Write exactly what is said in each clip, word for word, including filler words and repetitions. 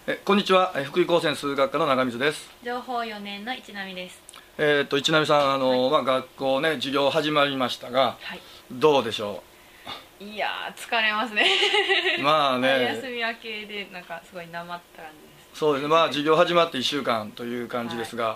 えこんにちは、え福井高専数学科の長水です。 情報よねんの市波です。 えっと市波さん、あの、はい、まあ、学校ね授業始まりましたが、はい、どうでしょう。いやー疲れますね。 まあね休み明けでなんかすごいなまった感じです。 そうですね、まあ授業始まっていっしゅうかんという感じですが、はい、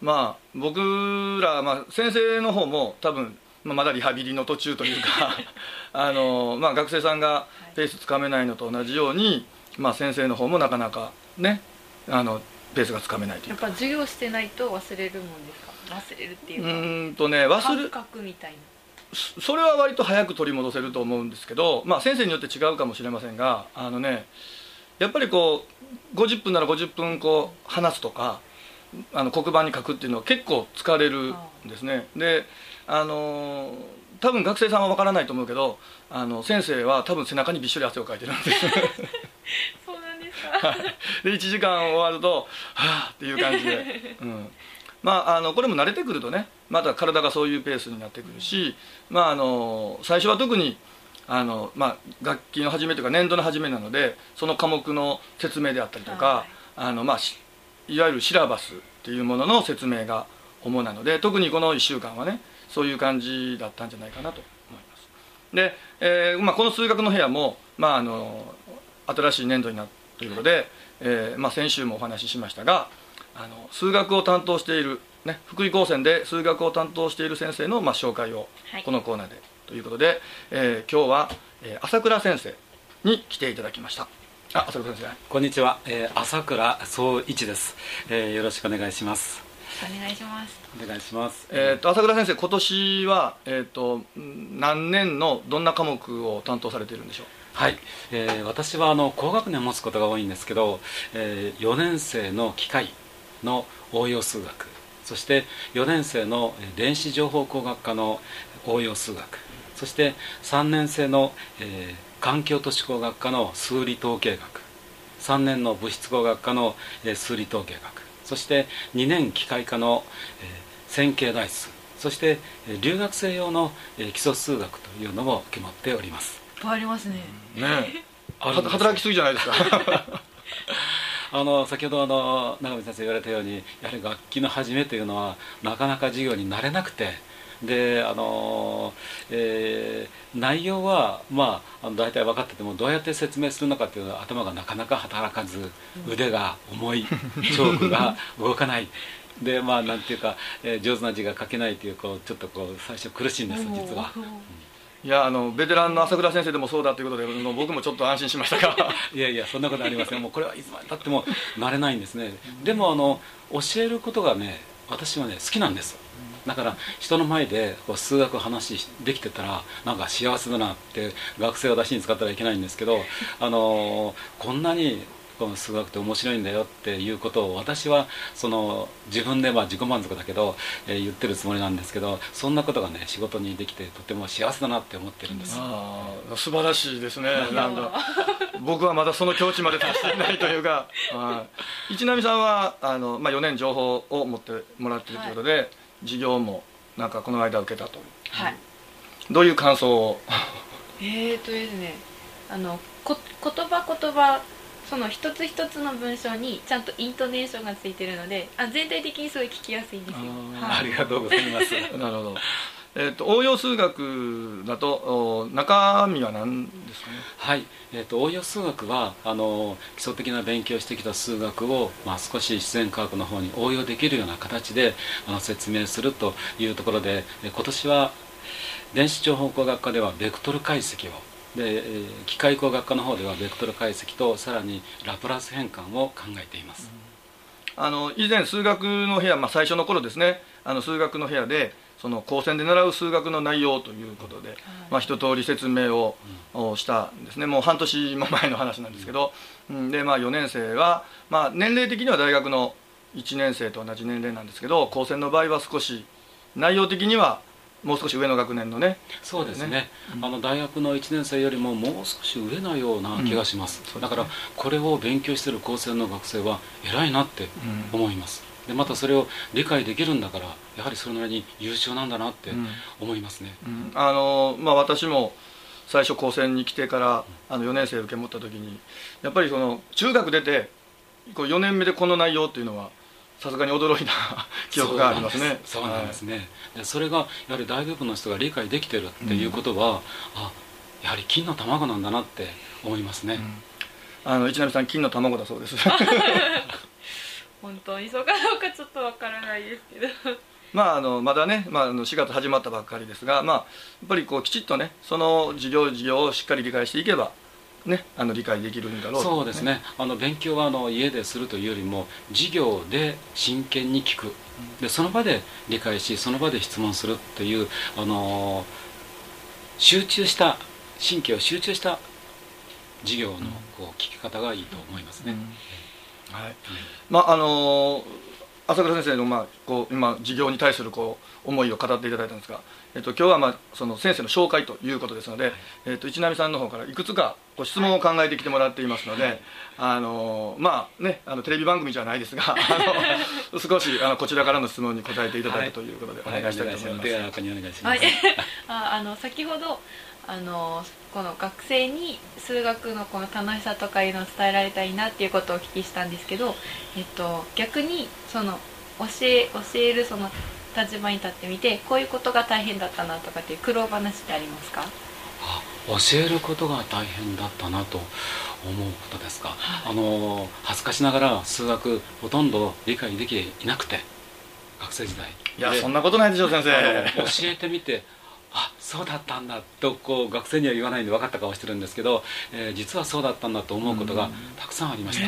まあ僕ら、まあ、先生の方も多分、まあ、まだリハビリの途中というかあの、まあ、学生さんがペースつかめないのと同じように、まあ、先生の方もなかなかねあのペースがつかめないというか。 やっぱ授業してないと忘れるもんですか？忘れるっていうか、うーんとね忘れ感覚みたいな。 それは割と早く取り戻せると思うんですけど、まあ、先生によって違うかもしれませんが、あのねやっぱりこうごじゅっぷんならごじゅっぷんこう話すとかあの黒板に書くっていうのは結構疲れるんですね。であの多分学生さんは分からないと思うけど、あの先生は多分背中にびっしょり汗をかいてるんですそうなんですか。 でいちじかん終わるとはぁっていう感じで、うん、まああのこれも慣れてくるとねまた体がそういうペースになってくるし、まあ、あの最初は特にあの、まあ、学期の初めというか年度の初めなのでその科目の説明であったりとか、はい、あのまあ、いわゆるシラバスっていうものの説明が主なので、特にこのいっしゅうかんはねそういう感じだったんじゃないかなと思います。で、えーまあ、この数学の部屋も、まあ、あの新しい年度になるということで、えーまあ、先週もお話ししましたが、あの数学を担当している、ね、福井高専で数学を担当している先生の、まあ、紹介をこのコーナーで、はい、ということで、えー、今日は、えー、朝倉先生に来ていただきました。あ、朝倉先生、 こんにちは、えー、朝倉総一です、えー、よろしくお願いします。 お願いします。 お願いします。 えー、と朝倉先生、今年は、えー、と何年のどんな科目を担当されているんでしょう？ はい、えー、私はあの高学年を持つことが多いんですけど、えー、よねん生の機械の応用数学、そしてよねん生の電子情報工学科の応用数学、そしてさんねん生の、えー、環境都市工学科の数理統計学、さんねんの物質工学科の、えー、数理統計学、そしてにねん機械科の、えー、線形代数、そして、えー、留学生用の、えー、基礎数学というのも決まっております。 いっぱいありますね。 ねえ働きすぎじゃないですかあの先ほどあの長見先生言われたように、やはり楽器の始めというのはなかなか授業に慣れなくて、であの、えー、内容は、まあ、あの大体分かっててもどうやって説明するのかというのは頭がなかなか働かず、腕が重い、チョークが動かないで、まあなんていうか、えー、上手な字が書けないという、こうちょっとこう最初苦しいんです実は。 いやあのベテランの朝倉先生でもそうだということで僕もちょっと安心しましたがいやいやそんなことありません。もうこれはいつまでたっても慣れないんですね。でもあの教えることがね私はね好きなんです。だから人の前でこう数学話できてたらなんか幸せだなって、学生を出しに使ったらいけないんですけど、あのこんなにこの数学って面白いんだよっていうことを私はその自分でまあ自己満足だけど、えー、言ってるつもりなんですけど、そんなことがね仕事にできてとても幸せだなって思ってるんです。 ああ素晴らしいですね。なんか僕はまだその境地まで達していないというか市波さんはあの、まあ、よねん情報を持ってもらっているということで、はい、授業もなんかこの間受けたと、 はい、 どういう感想をえーとですねあのこ言葉言葉その一つ一つの文章にちゃんとイントネーションがついてるので、あ全体的にすごい聞きやすいんですよ。 あ、はい、ありがとうございますなるほど。えー、と応用数学だと中身は何ですかね？ はい、えー、と応用数学はあの基礎的な勉強してきた数学を、まあ、少し自然科学の方に応用できるような形であの説明するというところで、今年は電子情報工学科ではベクトル解析を、で機械工学科の方ではベクトル解析とさらにラプラス変換を考えています。 うん、あの以前数学の部屋、まあ、最初の頃ですね、あの数学の部屋でその高専で習う数学の内容ということで、まあ、一通り説明をしたんですね。もう半年も前の話なんですけど、で、まあ、よねん生は、まあ、年齢的には大学のいちねん生と同じ年齢なんですけど、高専の場合は少し内容的にはもう少し上の学年のね。 そうですね、うん、あの大学のいちねん生よりももう少し上のような気がします。うん、だからこれを勉強している高専の学生は偉いなって思います。でまたそれを理解できるんだからやはりそれなりに優秀なんだなって思いますね。 うんうん、あのまあ、私も最初高専に来てからあのよねん生受け持った時にやっぱりその中学出てこうよねんめでこの内容っていうのはさすがに驚いた記憶がありますね。 そうなんですね、はい、それがやはり大部分の人が理解できてるっていうことは、うん、あ、やはり金の卵なんだなって思いますね、 うん、あの市波さん金の卵だそうです本当にそうかどうかちょっとわからないですけどまあ、あのまだね、まあ、あのしがつ始まったばっかりですが、まあ、やっぱりこうきちっとねその事業事業をしっかり理解していけば、ね、あの理解できるんだろうと、ね、 そうですね、あの勉強はあの家でするというよりも授業で真剣に聞く、でその場で理解しその場で質問するっていう、あの集中した神経を集中した授業のこう聞き方がいいと思いますね、うんうん、はい、まああの朝倉先生の、まあ、こう今授業に対するこう思いを語っていただいたんですが、えっと、今日は、まあ、その先生の紹介ということですので、はい、えっと、市波さんの方からいくつかご質問を考えてきてもらっていますので、はい、あのまあね、あのテレビ番組じゃないですがあの少しあのこちらからの質問に答えていただくということでお願いしたいと思います。 はい、ああの先ほどあのこの学生に数学のこの楽しさとかいうのを伝えられたらいいなっていうことをお聞きしたんですけど、えっと、逆にその教え、教えるその立場に立ってみてこういうことが大変だったなとかっていう苦労話ってありますか？ あ、教えることが大変だったなと思うことですか、はい、あの恥ずかしながら数学ほとんど理解できていなくて学生時代いやそんなことないでしょう先生。 教えてみてあ、そうだったんだとこう学生には言わないんで分かった顔してるんですけど、えー、実はそうだったんだと思うことがたくさんありました。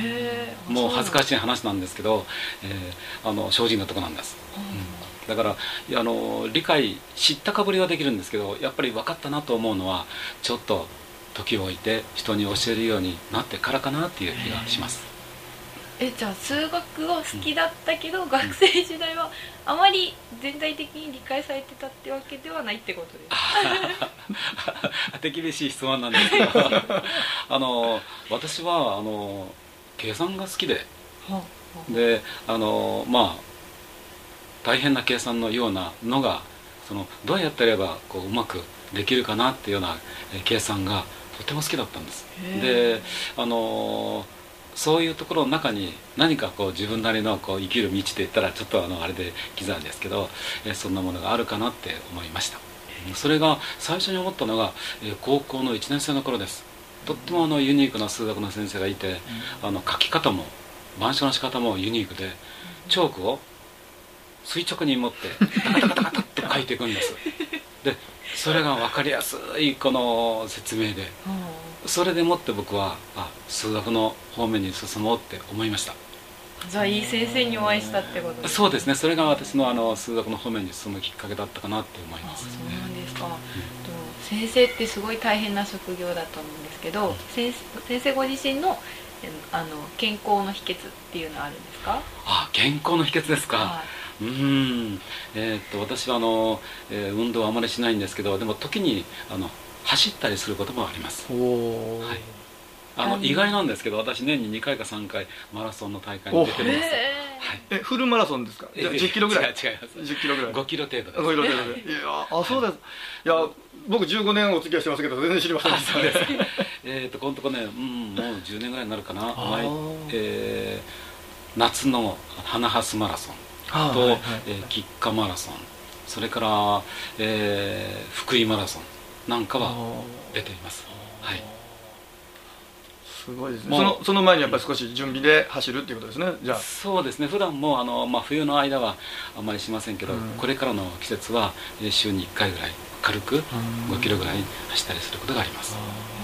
もう恥ずかしい話なんですけど、えー、あの正直なとこなんです、うん、だからあの理解知ったかぶりはできるんですけどやっぱり分かったなと思うのはちょっと時を置いて人に教えるようになってからかなっていう気がします。 え、じゃあ数学は好きだったけど、うん、学生時代はあまり全体的に理解されてたってわけではないってことですか？ 手厳しい質問なんですけどあの私はあの計算が好きで、はあ、であのまあ大変な計算のようなのがそのどうやってやればこううまくできるかなっていうような計算がとても好きだったんです。であのそういうところの中に何かこう自分なりのこう生きる道って言ったらちょっとあのあれで刻んですけど、えそんなものがあるかなって思いました。それが最初に思ったのが、え高校のいちねん生の頃です。とってもあのユニークな数学の先生がいて、あの書き方も板書の仕方もユニークでチョークを垂直に持ってタカタカタカタって書いていくんです。でそれが分かりやすいこの説明で、それでもって僕はあ数学の方面に進もうって思いました。 じゃあいい先生にお会いしたってことですか？ そうですね、それが私のあの数学の方面に進むきっかけだったかなって思います。 そうなんですか、うん、と先生ってすごい大変な職業だと思うんですけど、うん、先, 先生ご自身のあの健康の秘訣っていうのはあるんですか？ あ、健康の秘訣ですか、はい、うーん、えー、っと私はあの、えー、運動はあまりしないんですけど、でも時にあの走ったりすることもあります。お、はい、あの意外なんですけど私年ににかいかさんかいマラソンの大会に出てるんです。 はい、えフルマラソンですか？じゃあじゅっキロぐらい？ 違う違います。 じゅっキロぐらい。 ごキロ程度です。 ごキロ程度で。いやあそうです。いや僕じゅうごねんお付き合いしてますけど全然知りませんでしたね。 えっとこのとこね、うん、もうじゅうねんぐらいになるかな。えー、夏の花ハスマラソンと、はいはい、えー、菊花マラソン、それから、えー、福井マラソンなんかは出ています。はい。 すごいですね。そのその前にやっぱり少し準備で走るっていうことですね。じゃあそうですね。普段もあの、まあ、冬の間はあんまりしませんけど、うん、これからの季節は週にいっかいぐらい軽くごキロぐらい走ったりすることがあります。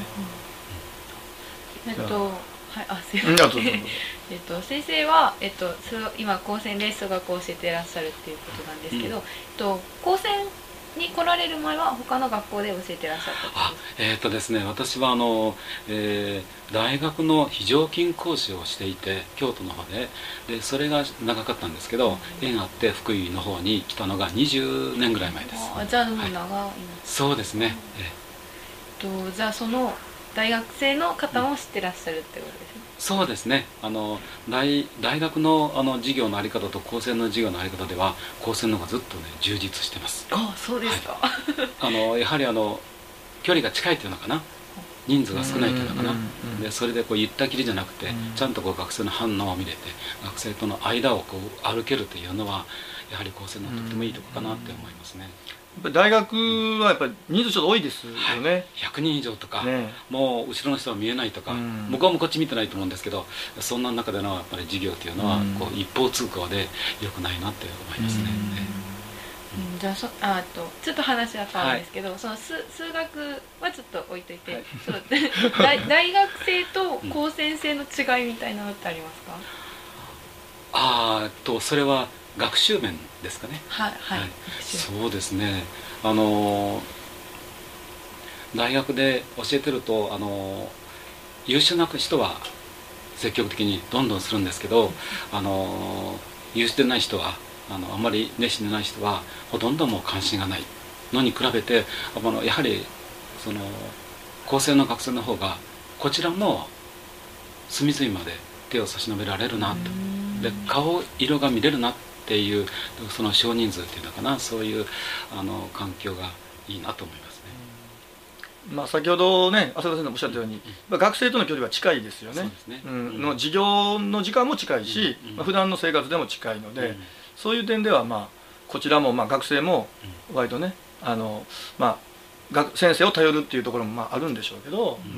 えっとはいあすいません。えっと先生はえっと今高専で数学を教えていらっしゃるっていうことなんですけど、うん、えっと高専に来られる前は他の学校で教えてらっしゃったんですか？あ、 えー、っとですね私はあの、えー、大学の非常勤講師をしていて京都の方で、でそれが長かったんですけど、うん、縁あって福井の方に来たのがにじゅうねんぐらい前です。 あ、じゃあもう長い、はい、 そうですね、 うん、えー、っとじゃあその大学生の方も知ってらっしゃるってことですね。 うん、そうですね。あの 大, 大学 の, あの授業のあり方と高専の授業のあり方では高専の方がずっとね充実してます。 あ、そうですか。 はい、あのやはりあの距離が近いというのかな、 人数が少ないというのかな、 うんうんうん、 でそれでこう言ったきりじゃなくて、 うん、 ちゃんとこう学生の反応を見れて学生との間をこう歩けるというのはやはり高専のとってもいいところかなって思いますね。 やっぱり大学はやっぱり人数ちょっと多いですよね、はい、 ひゃくにん以上とか、 ね、 もう後ろの人は見えないとか、うん、向こうもこっち見てないと思うんですけど、そんな中でのやっぱり授業というのはこう一方通行で良くないなって思いますね。 うん、じゃあそあとちょっと話は変わるんですけど、はい、その数数学はちょっと置いといて、はい、そう大, 大学生と高専生の違いみたいなのってありますか？ あーとそれは学習面ですかね。 はいはい、はい、 そうですね。あの大学で教えてるとあの優秀な人は積極的にどんどんするんですけど、あの優秀でない人はあのあまり熱心でない人はほとんどもう関心がないのに比べて、あのやはりその高専の学生の方がこちらも隅々まで手を差し伸べられるなと、で顔色が見れるなっていうその少人数っていうのかな、そういうあの環境がいいなと思いますね。 まあ、先ほどね浅田先生もおっしゃったように、うん、学生との距離は近いですよね。うん、の授業の時間も近いし、うん、まあ、普段の生活でも近いので、うん、そういう点ではまあこちらもまあ学生も割とね、あの、まあ、学先生を頼るっていうところもまああるんでしょうけど、うん、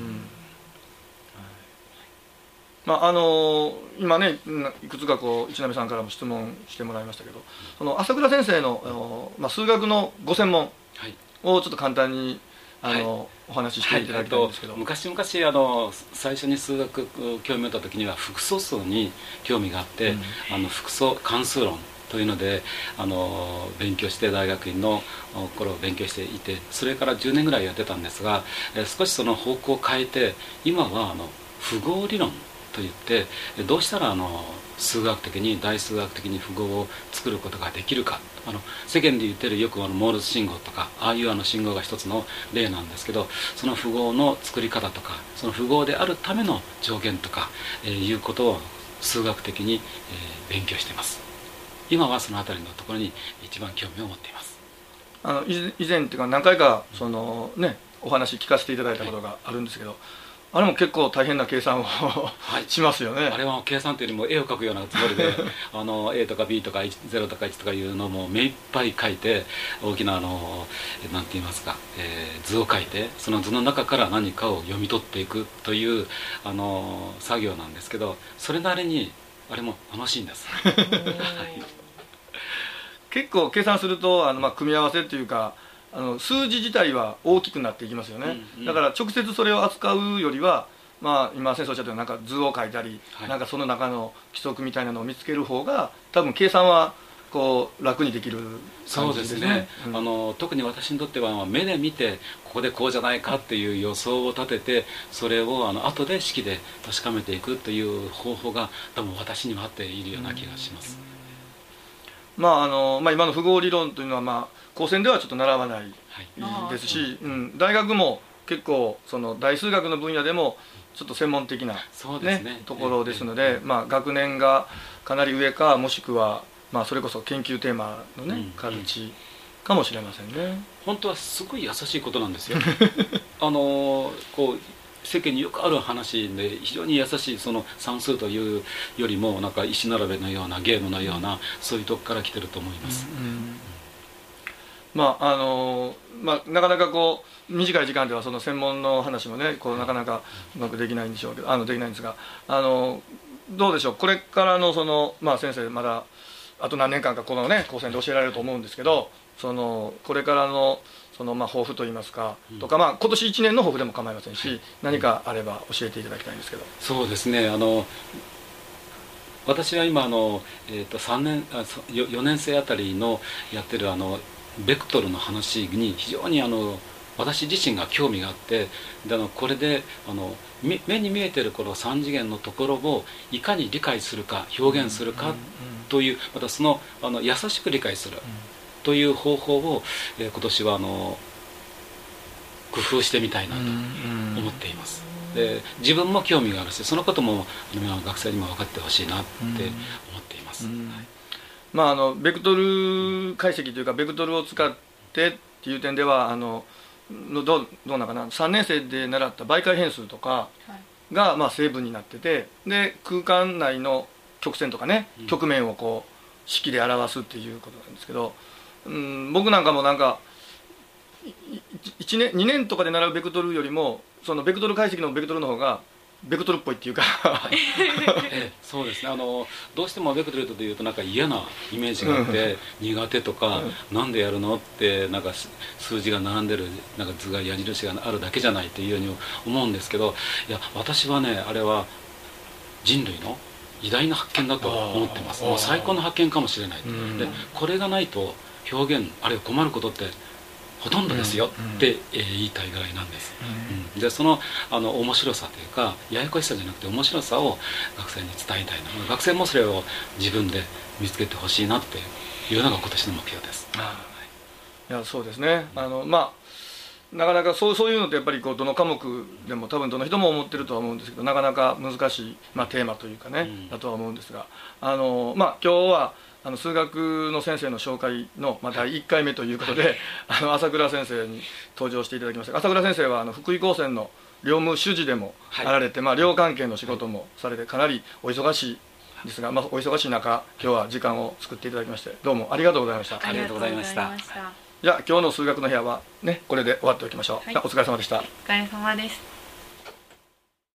まあ、あの今ねいくつかこう一波さんからも質問してもらいましたけど、その朝倉先生の、まあ、数学のご専門をちょっと簡単にあの、はい、お話ししていただきたいんですけど、 はい、昔々あの最初に数学興味を持った時には複素数に興味があって、うん、あの複素関数論というのであの勉強して大学院の頃を勉強していて、それからじゅうねんぐらいやってたんですが、え少しその方向を変えて今はあの符号理論といって、どうしたらあの数学的に大数学的に符号を作ることができるか、あの世間で言ってるよくあのモールス信号とかああいうあの信号が一つの例なんですけど、その符号の作り方とかその符号であるための条件とか、えー、いうことを数学的に、えー、勉強しています。今はそのあたりのところに一番興味を持っています。 あの以前っていうか何回かその、ね、お話聞かせていただいたことがあるんですけど、はい、あれも結構大変な計算を、はい、しますよね。あれは計算というよりも絵を描くようなつもりであの A とか B とかゼロとかいちとかいうのも目いっぱい描いて、大きなあのなんて言いますか、えー、図を描いてその図の中から何かを読み取っていくというあの作業なんですけど、それなりにあれも楽しいんです結構計算するとあの、まあ、組み合わせっていうかあの数字自体は大きくなっていきますよね、うんうん、だから直接それを扱うよりは、まあ、今先生おっしゃったようになんか図を描いたり、はい、なんかその中の規則みたいなのを見つける方が多分計算はこう楽にできる感じですね。そうですね、 うん、あの特に私にとっては目で見てここでこうじゃないかっていう予想を立てて、それをあの後で式で確かめていくという方法が多分私にはあっているような気がします。 うん、まああのまあ、今の符号理論というのは、まあ、高専ではちょっと習わないですし、はい、うん、大学も結構その大数学の分野でもちょっと専門的な、ねね、ところですので、えーまあ、学年がかなり上かもしくは、まあ、それこそ研究テーマの、ね、うん、カルチかもしれませんね。 本当はすごい優しいことなんですよあのこう世間によくある話で非常に優しい、その算数というよりもなんか石並べのようなゲームのような、そういうとこから来てると思います。うんうん、 まああのまあ、なかなかこう短い時間ではその専門の話もねこうなかなかうまくできないんでしょうけど、あのできないんですが、あのどうでしょう、これからのその、まあ、先生まだあと何年間かこのね高専で教えられると思うんですけど、そのこれからのそのまあ抱負といいますか、うん、とか、まあ、今年いちねんの抱負でも構いませんし、何かあれば教えていただきたいんですけど。 そうですね、あの私は今あの、えー、とさんねんあよねん生あたりのやってるあのベクトルの話に非常にあの私自身が興味があって、であのこれであの目に見えてるこのさん次元のところをいかに理解するか表現するかという、またそのあの優しく理解するという方法を、えー、今年はあの工夫してみたいなと思っています。で自分も興味があるし、そのことも学生にも分かってほしいなって思っています。はい、 まあ、あのベクトル解析というかベクトルを使ってっていう点ではあののどうどうなんかなさんねん生で習った媒介変数とかはいがまあ成分になってて、で空間内の曲線とかね、 うん曲面をこう式で表すっていうことなんですけど、うん、僕なんかもなんかいちねんにねんとかで習うベクトルよりもそのベクトル解析のベクトルの方がベクトルっぽいっていうかええそうですね、あのどうしてもベクトルというとなんか嫌なイメージがあって苦手とか、なんでやるのってなんか数字が並んでるなんか図が矢印があるだけじゃないっていうように思うんですけど、いや私はねあれは人類の偉大な発見だと思ってます。 あーもう最高の発見かもしれない。 うんでこれがないと表現あるいは困ることってほとんどですようんって、えー言いたいぐらいなんです、うんでそのあの面白さというかややこしさじゃなくて面白さを学生に伝えたいな、学生もそれを自分で見つけてほしいなっていうのが今年の目標です。 いやそうですね、あのまあなかなかそうそういうのってやっぱりこうどの科目でも多分どの人も思ってるとは思うんですけど、なかなか難しい、まあ、テーマというかね、 うんだとは思うんですが、あの、まあ、今日はあの数学の先生の紹介の、まあ、だいいっかいめということで、あの朝倉先生に登場していただきました。朝倉先生はあの福井高専の寮務主事でもあられて、まあ、寮関係の仕事もされてかなりお忙しいですが、まあ、お忙しい中今日は時間を作っていただきましてどうもありがとうございました。 ありがとうございましたありがとうございました。 じゃあ今日の数学の部屋はねこれで終わっておきましょう、 はいじゃあお疲れ様でした。 お疲れ様です。